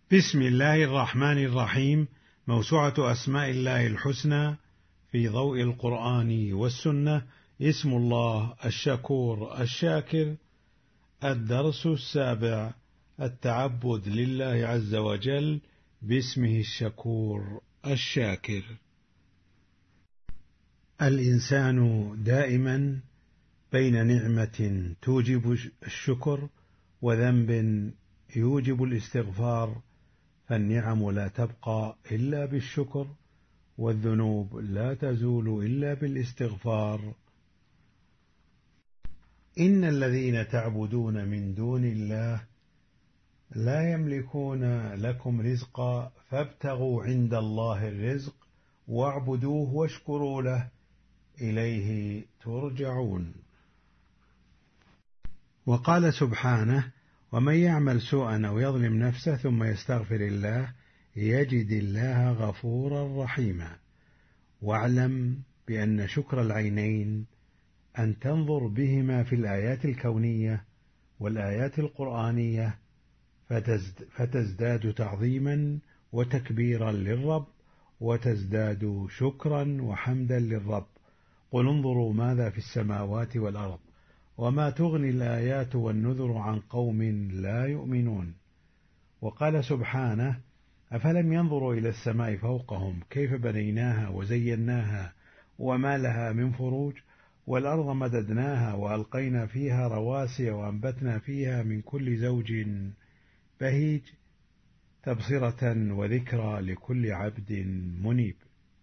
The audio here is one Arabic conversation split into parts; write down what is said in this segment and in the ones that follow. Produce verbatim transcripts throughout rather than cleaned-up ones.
بسم الله الرحمن الرحيم. موسوعة أسماء الله الحسنى في ضوء القرآن والسنة. اسم الله الشكور الشاكر. الدرس السابع: التعبد لله عز وجل باسمه الشكور الشاكر. الإنسان دائما بين نعمة توجب الشكر وذنب يوجب الاستغفار، فالنعم لا تبقى إلا بالشكر، والذنوب لا تزول إلا بالاستغفار. إن الذين تعبدون من دون الله لا يملكون لكم رزقا فابتغوا عند الله الرزق واعبدوه واشكروا له إليه ترجعون. وقال سبحانه: ومن يعمل سوءا أو يظلم نفسه ثم يستغفر الله يجد الله غفورا رحيما. واعلم بأن شكر العينين أن تنظر بهما في الآيات الكونية والآيات القرآنية فتزداد تعظيما وتكبيرا للرب، وتزداد شكرا وحمدا للرب. قل انظروا ماذا في السماوات والأرض وما تغني الآيات والنذر عن قوم لا يؤمنون. وقال سبحانه: أفلم ينظروا إلى السماء فوقهم كيف بنيناها وزيناها وما لها من فروج، والأرض مددناها وألقينا فيها رواسي وأنبتنا فيها من كل زوج بهيج، تبصرة وذكرى لكل عبد منيب.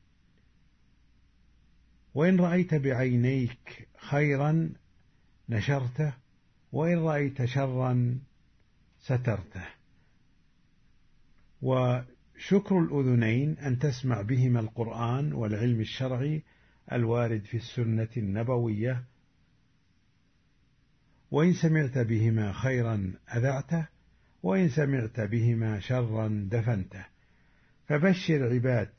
وإن رأيت بعينيك خيرا نشرته، وإن رأيت شرا سترته. وشكر الأذنين أن تسمع بهما القرآن والعلم الشرعي الوارد في السنة النبوية، وإن سمعت بهما خيرا أذعته، وإن سمعت بهما شرا دفنته. فبشر عباد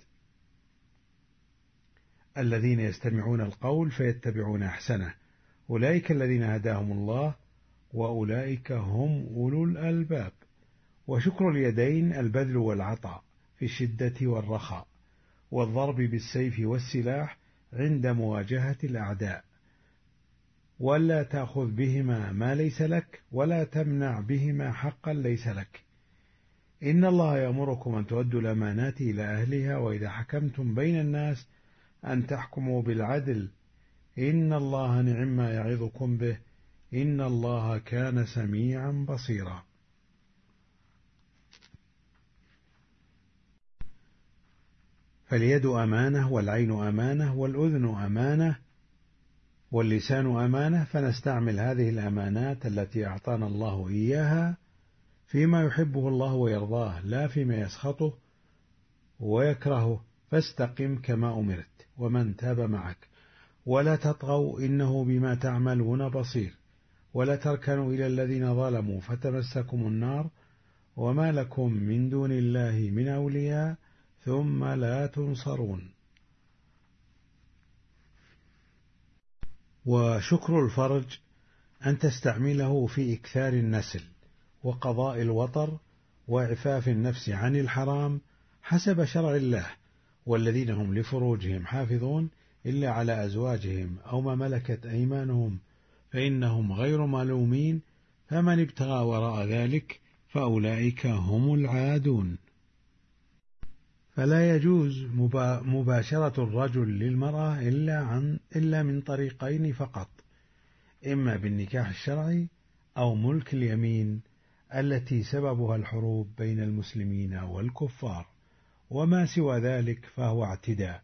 الذين يستمعون القول فيتبعون أحسنه، أولئك الذين هداهم الله وأولئك هم أولو الألباب. وشكر اليدين البذل والعطاء في الشدة والرخاء، والضرب بالسيف والسلاح عند مواجهة الأعداء، ولا تأخذ بهما ما ليس لك ولا تمنع بهما حقا ليس لك. إن الله يأمركم أن تؤدوا الأمانات إلى أهلها وإذا حكمتم بين الناس أن تحكموا بالعدل، إن الله نعم ما يعظكم به إن الله كان سميعا بصيرا. فاليد أمانة، والعين أمانة، والأذن أمانة، واللسان أمانة، فنستعمل هذه الأمانات التي أعطانا الله إياها فيما يحبه الله ويرضاه، لا فيما يسخطه ويكرهه. فاستقم كما أمرت ومن تاب معك، ولا تطغوا إنه بما تعملون بصير، ولا تركنوا إلى الذين ظلموا فتمسكم النار وما لكم من دون الله من أولياء ثم لا تنصرون. وشكر الفرج أن تستعمله في إكثار النسل وقضاء الوطر وإعفاف النفس عن الحرام حسب شرع الله. والذين هم لفروجهم حافظون إلا على أزواجهم أو ما ملكت أيمانهم فإنهم غير ملومين، فمن ابتغى وراء ذلك فأولئك هم العادون. فلا يجوز مباشرة الرجل للمرأة إلا عن إلا من طريقين فقط: إما بالنكاح الشرعي أو ملك اليمين التي سببها الحروب بين المسلمين والكفار، وما سوى ذلك فهو اعتداء.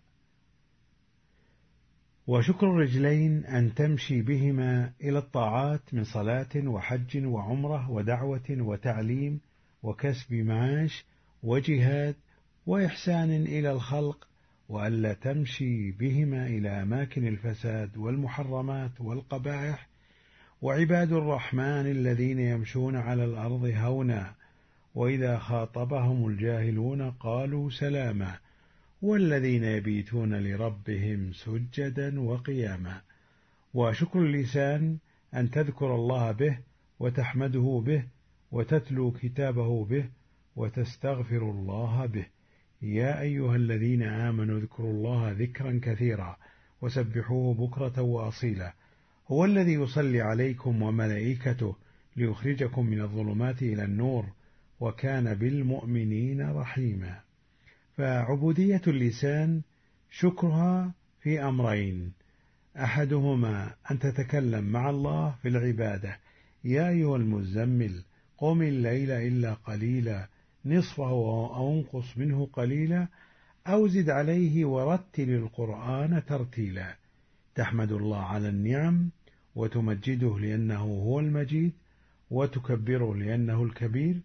وشكر الرجلين أن تمشي بهما إلى الطاعات من صلاة وحج وعمرة ودعوة وتعليم وكسب معاش وجهاد وإحسان إلى الخلق، وألا تمشي بهما إلى أماكن الفساد والمحرمات والقبائح. وعباد الرحمن الذين يمشون على الأرض هونا وإذا خاطبهم الجاهلون قالوا سلاما، والذين يبيتون لربهم سجدا وقياما. وشكر اللسان أن تذكر الله به وتحمده به وتتلو كتابه به وتستغفر الله به. يا أيها الذين آمنوا اذكروا الله ذكرا كثيرا وسبحوه بكرة وأصيلا. هو الذي يصلي عليكم وملائكته ليخرجكم من الظلمات إلى النور وكان بالمؤمنين رحيما. فعبودية اللسان شكرها في أمرين: أحدهما أن تتكلم مع الله في العبادة: يا أيها المزمل قم الليل إلا قليلا نصفه أو انقص منه قليلا أو زد عليه ورتل القرآن ترتيلا. تحمد الله على النعم وتمجده لأنه هو المجيد وتكبره لأنه الكبير،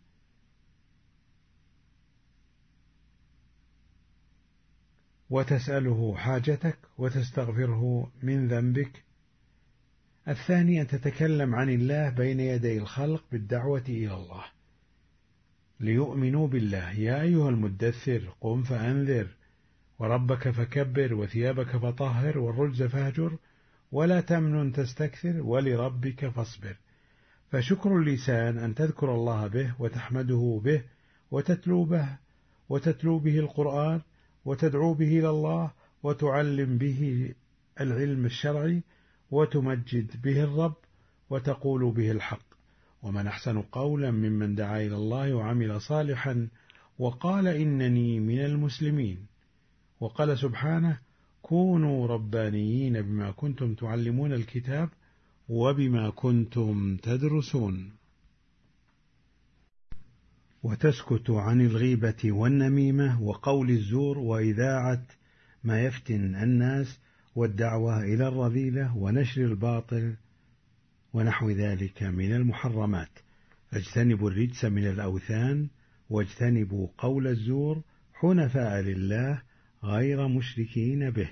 وتسأله حاجتك وتستغفره من ذنبك. الثاني أن تتكلم عن الله بين يدي الخلق بالدعوة إلى الله ليؤمنوا بالله: يا أيها المدثر قم فأنذر وربك فكبر وثيابك فطهر والرجز فاهجر ولا تمنن تستكثر ولربك فاصبر. فشكر اللسان أن تذكر الله به وتحمده به وتتلو به وتتلو به القرآن وتدعو به إلى الله وتعلم به العلم الشرعي وتمجد به الرب وتقول به الحق. ومن أحسن قولا ممن دعا إلى الله وعمل صالحا وقال إنني من المسلمين. وقال سبحانه: كونوا ربانيين بما كنتم تعلمون الكتاب وبما كنتم تدرسون. وتسكت عن الغيبة والنميمة وقول الزور وإذاعة ما يفتن الناس والدعوة إلى الرذيلة ونشر الباطل ونحو ذلك من المحرمات. فاجتنبوا الرجس من الأوثان واجتنبوا قول الزور حنفاء لله غير مشركين به.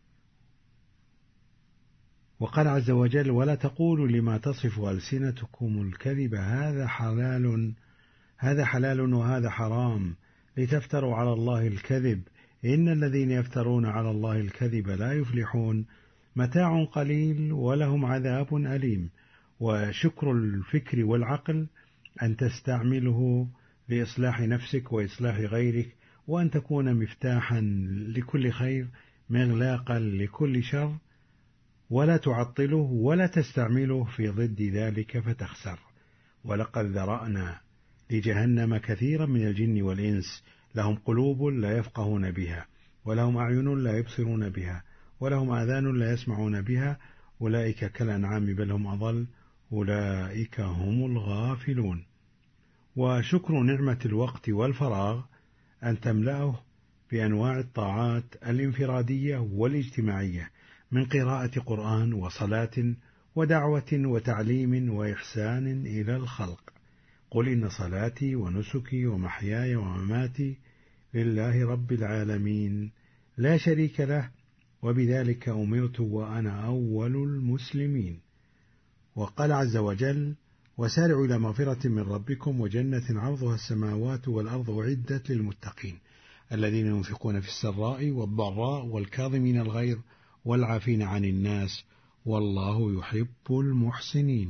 وقال عز وجل: ولا تقولوا لما تصف ألسنتكم الكذب هذا حلال هذا حلال وهذا حرام لتفتروا على الله الكذب إن الذين يفترون على الله الكذب لا يفلحون متاع قليل ولهم عذاب أليم. وشكر الفكر والعقل أن تستعمله لإصلاح نفسك وإصلاح غيرك، وأن تكون مفتاحا لكل خير مغلاقا لكل شر، ولا تعطله ولا تستعمله في ضد ذلك فتخسر. ولقد ذرأنا لجهنم كثيرا من الجن والإنس لهم قلوب لا يفقهون بها ولهم أعين لا يبصرون بها ولهم آذان لا يسمعون بها أولئك كالأنعام بل هم أضل أولئك هم الغافلون. وشكر نعمة الوقت والفراغ أن تملأه بأنواع الطاعات الانفرادية والاجتماعية من قراءة قرآن وصلاة ودعوة وتعليم وإحسان إلى الخلق. قل إن صلاتي ونسكي ومحياي ومماتي لله رب العالمين لا شريك له وبذلك أمرت وأنا أول المسلمين. وقال عز وجل: وسارعوا إلى مغفرة من ربكم وجنة عرضها السماوات والأرض أعدت للمتقين الذين ينفقون في السراء والضراء والكاظمين الغيظ والعافين عن الناس والله يحب المحسنين.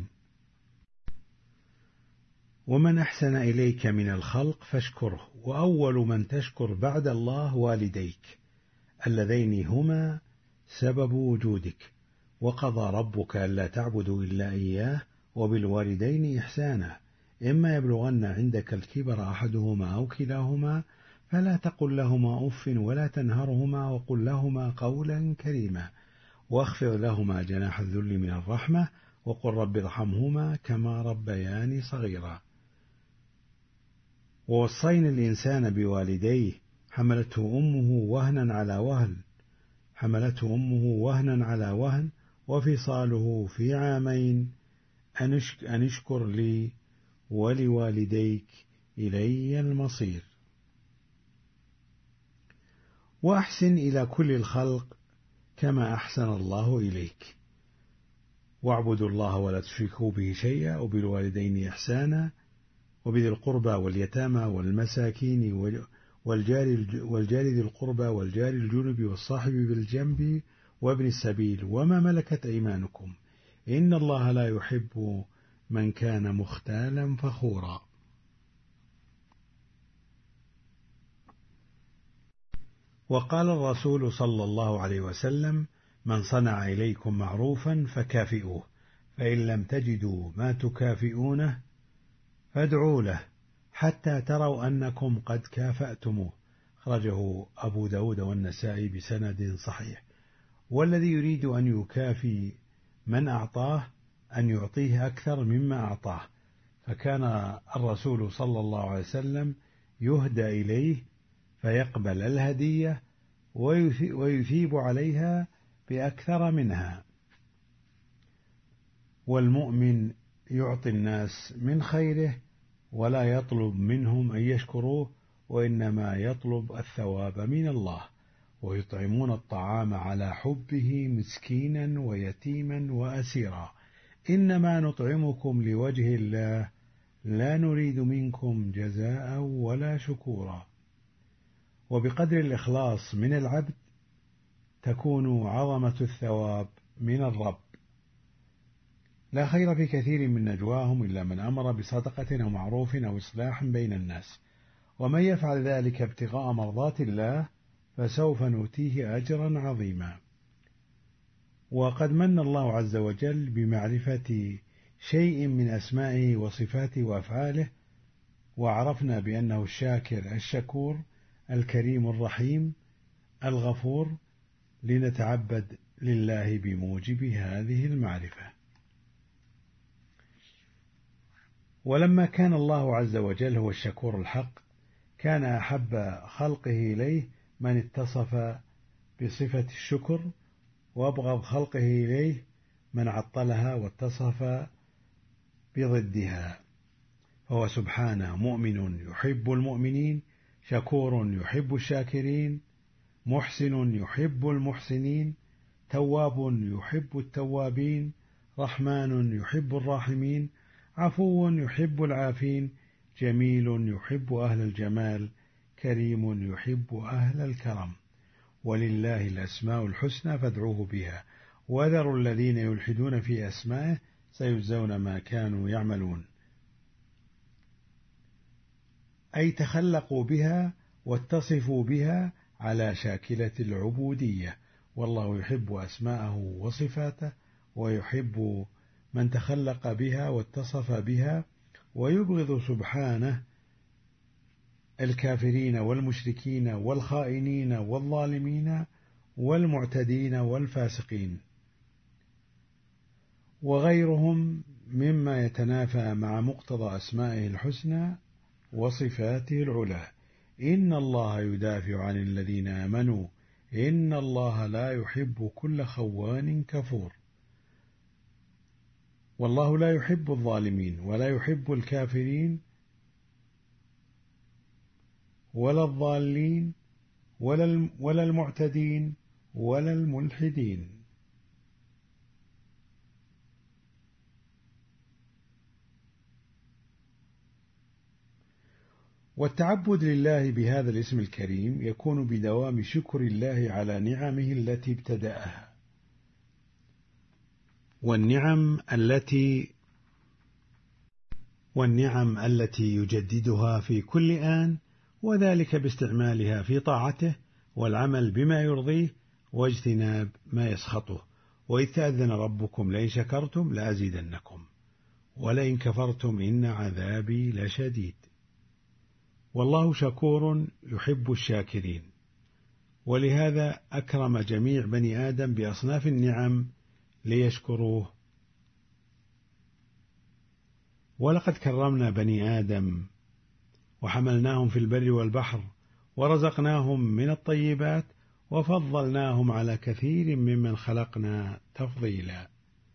ومن أحسن إليك من الخلق فاشكره، وأول من تشكر بعد الله والديك اللذين هما سبب وجودك. وقضى ربك ألا تعبدوا إلا إياه وبالوالدين إحسانا إما يبلغن عندك الكبر أحدهما أو كلاهما فلا تقل لهما أف ولا تنهرهما وقل لهما قولا كريما واخفض لهما جناح الذل من الرحمة وقل رب ارحمهما كما ربياني صغيرا. ووصينا الإنسان بوالديه حملته أمه وهنا على وهن حملته أمه وهنا على وهن وفصاله في عامين أن اشكر لي ولوالديك إلي المصير. وأحسن إلى كل الخلق كما أحسن الله إليك. واعبدوا الله ولا تشركوا به شيئا وبالوالدين إحسانا وبذي القربى واليتامى والمساكين والجار والجار ذي القربى والجار الجنب والصاحب بالجنب وابن السبيل وما ملكت أيمانكم إن الله لا يحب من كان مختالا فخورا. وقال الرسول صلى الله عليه وسلم: من صنع إليكم معروفا فكافئوه، فإن لم تجدوا ما تكافئونه فادعوا له حتى تروا أنكم قد كافأتموه. أخرجه أبو داود والنسائي بسند صحيح. والذي يريد أن يكافي من أعطاه أن يعطيه أكثر مما أعطاه، فكان الرسول صلى الله عليه وسلم يهدى إليه فيقبل الهدية ويثيب عليها بأكثر منها. والمؤمن يعطي الناس من خيره ولا يطلب منهم أن يشكروه، وإنما يطلب الثواب من الله. ويطعمون الطعام على حبه مسكينا ويتيما وأسيرا، إنما نطعمكم لوجه الله لا نريد منكم جزاء ولا شكورا. وبقدر الإخلاص من العبد تكون عظمة الثواب من الرب. لا خير في كثير من نجواهم إلا من أمر بصدقة أو معروف أو إصلاح بين الناس، ومن يفعل ذلك ابتغاء مرضات الله فسوف نؤتيه أجرا عظيما. وقد من الله عز وجل بمعرفة شيء من أسمائه وصفاته وأفعاله، وعرفنا بأنه الشاكر الشكور الكريم الرحيم الغفور، لنتعبد لله بموجب هذه المعرفة. ولما كان الله عز وجل هو الشكور الحق، كان أحب خلقه إليه من اتصف بصفة الشكر، وأبغض خلقه إليه من عطلها واتصف بضدها. فهو سبحانه مؤمن يحب المؤمنين، شكور يحب الشاكرين، محسن يحب المحسنين، تواب يحب التوابين، رحمن يحب الراحمين، عفو يحب العافين، جميل يحب أهل الجمال، كريم يحب أهل الكرم. ولله الأسماء الحسنى فادعوه بها، وذروا الذين يلحدون في أسمائه سيجزون ما كانوا يعملون. أي تخلقوا بها واتصفوا بها على شاكلة العبودية، والله يحب أسماءه وصفاته، ويحب من تخلق بها واتصف بها، ويبغض سبحانه الكافرين والمشركين والخائنين والظالمين والمعتدين والفاسقين وغيرهم مما يتنافى مع مقتضى أسمائه الحسنى وصفاته العلى. إن الله يدافع عن الذين آمنوا، إن الله لا يحب كل خوان كفور. والله لا يحب الظالمين ولا يحب الكافرين ولا الضالين ولا المعتدين ولا الملحدين. والتعبد لله بهذا الاسم الكريم يكون بدوام شكر الله على نعمه التي ابتدأها، والنعم التي والنعم التي يجددها في كل آن، وذلك باستعمالها في طاعته والعمل بما يرضيه واجتناب ما يسخطه. وإذ تأذن ربكم لئن شكرتم لأزيدنكم ولئن كفرتم إن عذابي لشديد. والله شكور يحب الشاكرين، ولهذا أكرم جميع بني آدم بأصناف النعم ليشكروه. ولقد كرمنا بني آدم وحملناهم في البر والبحر ورزقناهم من الطيبات وفضلناهم على كثير ممن خلقنا تفضيلا.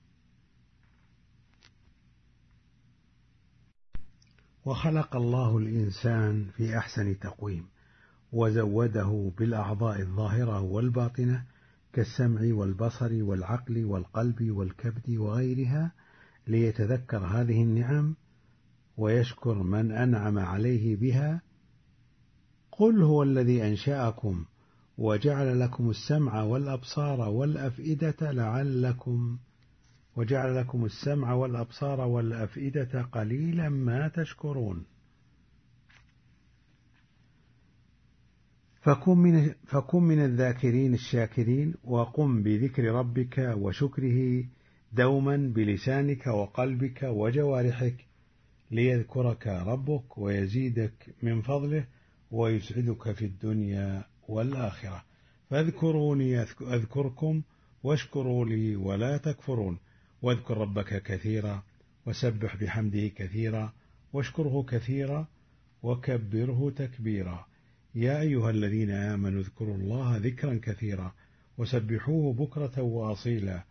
وخلق الله الإنسان في أحسن تقويم، وزوده بالأعضاء الظاهرة والباطنة كالسمع والبصر والعقل والقلب والكبد وغيرها، ليتذكر هذه النعم ويشكر من أنعم عليه بها. قل هو الذي أنشأكم وجعل لكم السمع والأبصار والأفئدة لعلكم وجعل لكم السمع والأبصار والأفئدة قليلا ما تشكرون. فكن من, فكن من الذاكرين الشاكرين، وقم بذكر ربك وشكره دوما بلسانك وقلبك وجوارحك، ليذكرك ربك ويزيدك من فضله ويسعدك في الدنيا والآخرة. فاذكروني أذكركم واشكروا لي ولا تكفرون. واذكر ربك كثيرا وسبح بحمده كثيرا واشكره كثيرا وكبره تكبيرا. يا أيها الذين آمنوا اذكروا الله ذكرا كثيرا وسبحوه بكرة وأصيلا.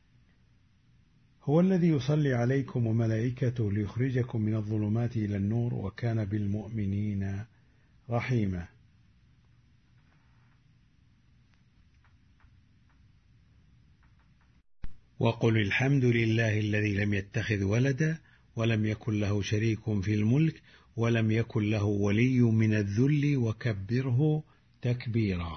هو الذي يصلي عليكم وملائكته ليخرجكم من الظلمات إلى النور، وكان بالمؤمنين رحيما. وقل الحمد لله الذي لم يتخذ ولدا ولم يكن له شريك في الملك ولم يكن له ولي من الذل وكبره تكبيرا.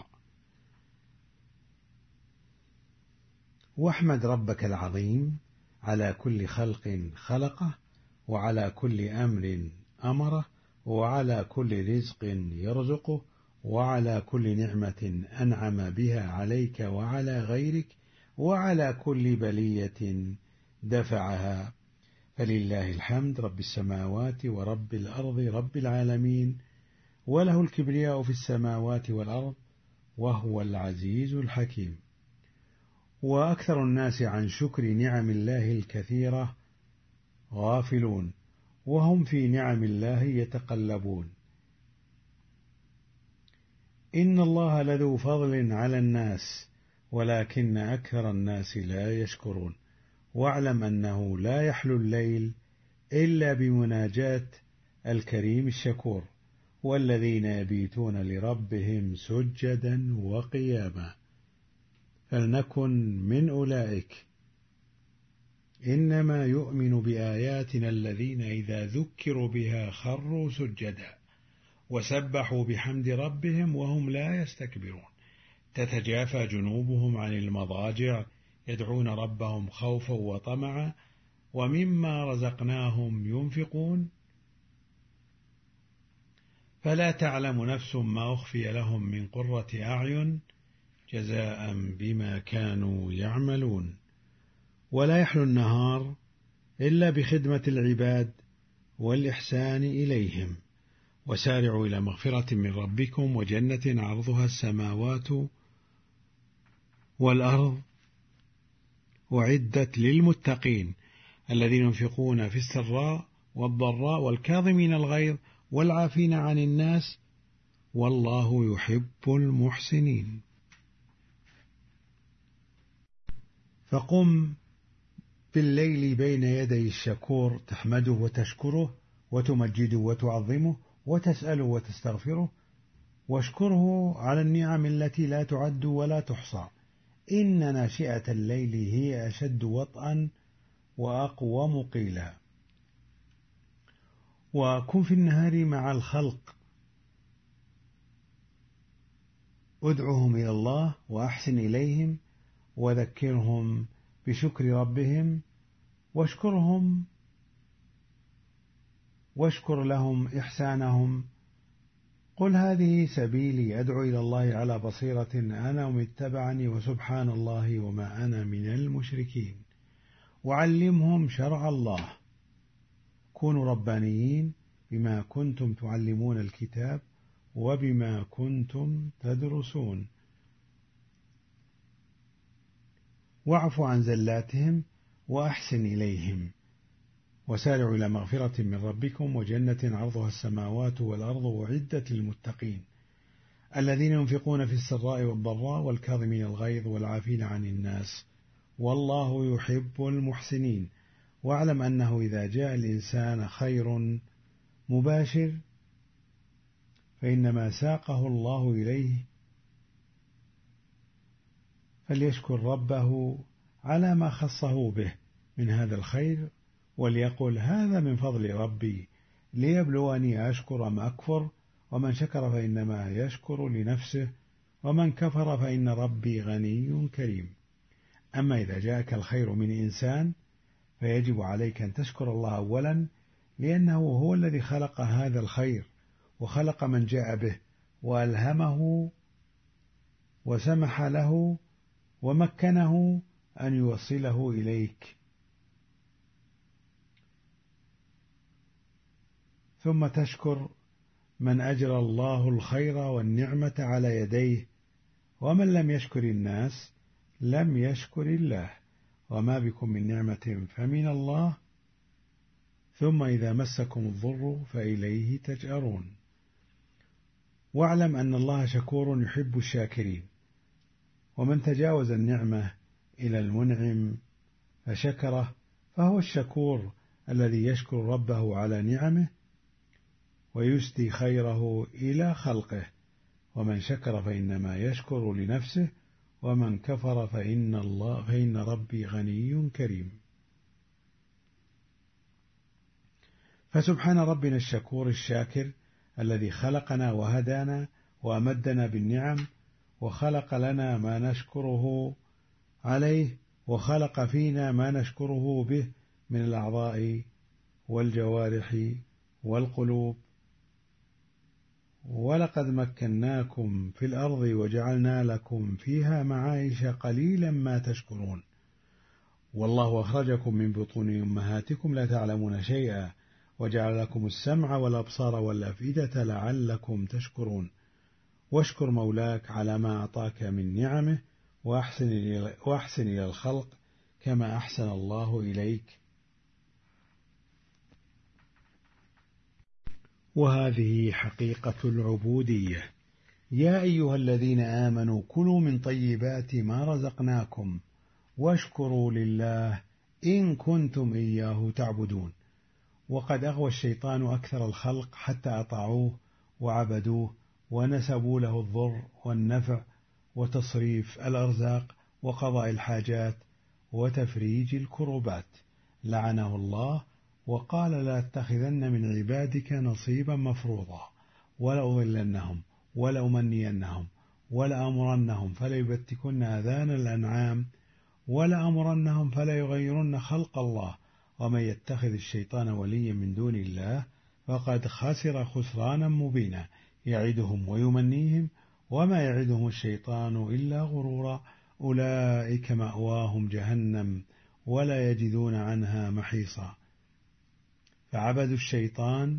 واحمد ربك العظيم على كل خلق خلقه، وعلى كل أمر أمره، وعلى كل رزق يرزقه، وعلى كل نعمة أنعم بها عليك وعلى غيرك، وعلى كل بلية دفعها. فلله الحمد رب السماوات ورب الأرض رب العالمين، وله الكبرياء في السماوات والأرض، وهو العزيز الحكيم. وأكثر الناس عن شكر نعم الله الكثيرة غافلون، وهم في نعم الله يتقلبون. إن الله لذو فضل على الناس ولكن أكثر الناس لا يشكرون. واعلم أنه لا يحلو الليل إلا بمناجاة الكريم الشكور، والذين يبيتون لربهم سجدا وقياما، فلنكن من أولئك. إنما يؤمن بآياتنا الذين إذا ذكروا بها خروا سجدا وسبحوا بحمد ربهم وهم لا يستكبرون. تتجافى جنوبهم عن المضاجع يدعون ربهم خوفا وطمعا ومما رزقناهم ينفقون. فلا تعلم نفس ما أخفي لهم من قرة أعين جزاء بما كانوا يعملون. ولا يحلو النهار إلا بخدمة العباد والإحسان إليهم. وسارعوا إلى مغفرة من ربكم وجنة عرضها السماوات والأرض وعدت للمتقين الذين ينفقون في السراء والضراء والكاظمين الغيظ والعافين عن الناس والله يحب المحسنين. فقم بالليل بين يدي الشكور تحمده وتشكره وتمجده وتعظمه وتسأله وتستغفره، واشكره على النعم التي لا تعد ولا تحصى. إن ناشئة الليل هي أشد وطئا وأقوم قيلا. وكن في النهار مع الخلق، ادعهم إلى الله وأحسن إليهم وذكرهم بشكر ربهم واشكرهم واشكر لهم إحسانهم. قل هذه سبيلي أدعو إلى الله على بصيرة أنا ومن اتبعني وسبحان الله وما أنا من المشركين. وعلمهم شرع الله. كونوا ربانيين بما كنتم تعلمون الكتاب وبما كنتم تدرسون. واعفوا عن زلاتهم وأحسن إليهم. وسارعوا إلى مغفرة من ربكم وجنة عرضها السماوات والأرض وعدت للمتقين الذين ينفقون في السراء والضراء والكاظمين الغيظ والعافين عن الناس والله يحب المحسنين. واعلم أنه إذا جاء الإنسان خير مباشر فإنما ساقه الله إليه، فليشكر ربه على ما خصه به من هذا الخير، وليقل هذا من فضل ربي ليبلوني أشكر أم أكفر، ومن شكر فإنما يشكر لنفسه ومن كفر فإن ربي غني كريم. أما إذا جاءك الخير من إنسان فيجب عليك أن تشكر الله أولا، لأنه هو الذي خلق هذا الخير وخلق من جاء به، وألهمه وسمح له ومكنه أن يوصله إليك. ثم تشكر من أجرى الله الخير والنعمة على يديه، ومن لم يشكر الناس لم يشكر الله، وما بكم من نعمة فمن الله، ثم إذا مسكم الضر فإليه تجأرون. واعلم أن الله شكور يحب الشاكرين، ومن تجاوز النعمة إلى المنعم فشكره فهو الشكور الذي يشكر ربه على نعمه ويسدي خيره إلى خلقه. ومن شكر فإنما يشكر لنفسه، ومن كفر فإن الله فإن ربي غني كريم. فسبحان ربنا الشكور الشاكر الذي خلقنا وهدانا وأمدنا بالنعم، وخلق لنا ما نشكره عليه، وخلق فينا ما نشكره به من الأعضاء والجوارح والقلوب. ولقد مكناكم في الأرض وجعلنا لكم فيها معايش قليلا ما تشكرون. والله أخرجكم من بطون أمهاتكم لا تعلمون شيئا، وجعل لكم السمع والأبصار والأفئدة لعلكم تشكرون. واشكر مولاك على ما أعطاك من نعمه، وأحسن إلى الخلق كما أحسن الله إليك. وهذه حقيقة العبودية. يا أيها الذين آمنوا كلوا من طيبات ما رزقناكم واشكروا لله إن كنتم إياه تعبدون. وقد أغوى الشيطان أكثر الخلق حتى أطاعوه وعبدوه ونسبوا له الضر والنفع وتصريف الأرزاق وقضاء الحاجات وتفريج الكربات، لعنه الله وقال: لا أتخذن من عبادك نصيبا مفروضا ولأضلنهم ولأمنينهم ولأمرنهم فليبتكن آذان الأنعام ولأمرنهم فليغيرن خلق الله ومن يتخذ الشيطان وليا من دون الله فقد خسر خسرانا مبينا يعدهم ويمنيهم وما يعدهم الشيطان إلا غرورا أولئك مأواهم جهنم ولا يجدون عنها محيصا. فعبدوا الشيطان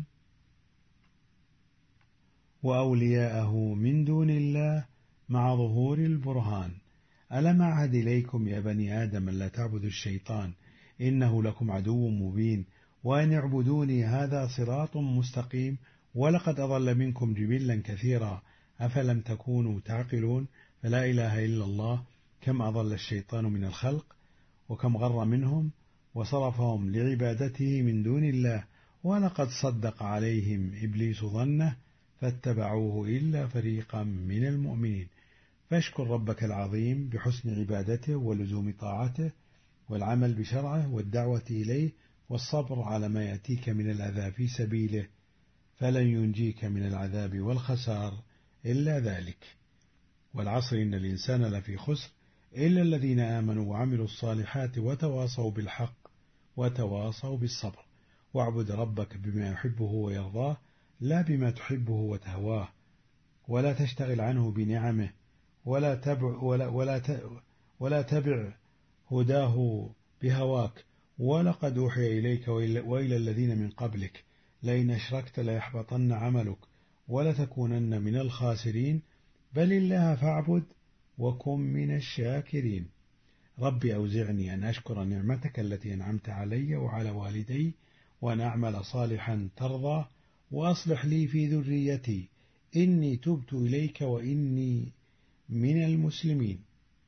وأولياءه من دون الله مع ظهور البرهان. ألم أعهد إليكم يا بني آدم لا تعبدوا الشيطان إنه لكم عدو مبين وأن اعبدوني هذا صراط مستقيم ولقد أضل منكم جبلا كثيرا أفلم تكونوا تعقلون. فلا إله إلا الله كم أضل الشيطان من الخلق وكم غر منهم وصرفهم لعبادته من دون الله، ولقد صدق عليهم إبليس ظنه فاتبعوه إلا فريقا من المؤمنين. فاشكر ربك العظيم بحسن عبادته ولزوم طاعته والعمل بشرعه والدعوة إليه والصبر على ما يأتيك من الأذى في سبيله، فلن ينجيك من العذاب والخسار إلا ذلك. والعصر إن الإنسان لفي خسر إلا الذين آمنوا وعملوا الصالحات وتواصوا بالحق وتواصوا بالصبر. واعبد ربك بما يحبه ويرضاه لا بما تحبه وتهواه، ولا تشتغل عنه بنعمه ولا تبع, ولا ولا ولا تبع هداه بهواك. ولقد أوحي إليك وإلى الذين من قبلك لئن أشركت ليحبطن عملك ولتكونن من الخاسرين بل الله فاعبد وكن من الشاكرين. ربي أوزعني أن أشكر نعمتك التي أنعمت علي وعلى والدي وأن أعمل صالحا ترضى وأصلح لي في ذريتي إني تبت إليك وإني من المسلمين.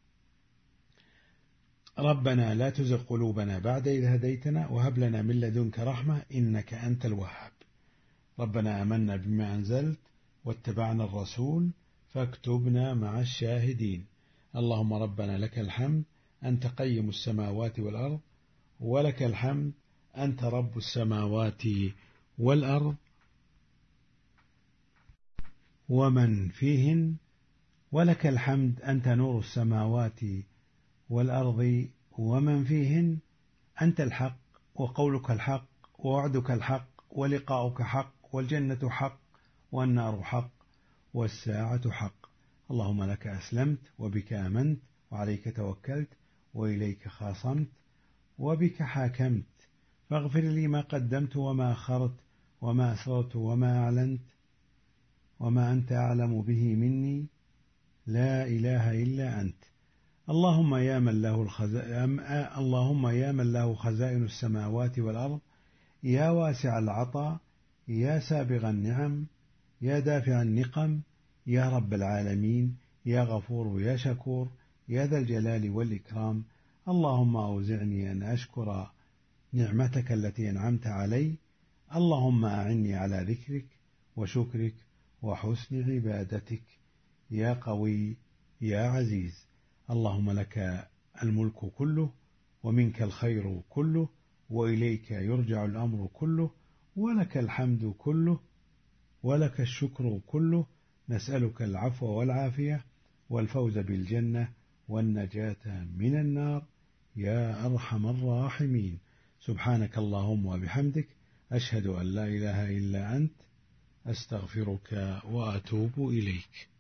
ربنا لا تزغ قلوبنا بعد إذ هديتنا وهب لنا من لدنك رحمة إنك أنت الوهاب. ربنا آمنا بما أنزلت واتبعنا الرسول فاكتبنا مع الشاهدين. اللهم ربنا لك الحمد أنت قيم السماوات والأرض ولك الحمد أنت رب السماوات والأرض ومن فيهن ولك الحمد أنت نور السماوات والأرض ومن فيهن أنت الحق وقولك الحق ووعدك الحق ولقاؤك حق والجنة حق والنار حق والساعة حق. اللهم لك أسلمت وبك آمنت وعليك توكلت وإليك خاصمت وبك حاكمت، فاغفر لي ما قدمت وما أخرت وما أسررت وما أعلنت وما أنت أعلم به مني، لا إله إلا أنت. اللهم يا من له الخزائن اللهم يا من له خزائن السماوات والأرض، يا واسع العطاء، يا سابغ النعم، يا دافع النقم، يا رب العالمين، يا غفور يا شكور، يا ذا الجلال والإكرام. اللهم أوزعني أن أشكر نعمتك التي أنعمت علي. اللهم أعني على ذكرك وشكرك وحسن عبادتك، يا قوي يا عزيز. اللهم لك الملك كله ومنك الخير كله وإليك يرجع الأمر كله، ولك الحمد كله ولك الشكر كله. نسألك العفو والعافية والفوز بالجنة والنجاة من النار يا أرحم الراحمين. سبحانك اللهم وبحمدك، أشهد أن لا إله إلا أنت، أستغفرك وأتوب إليك.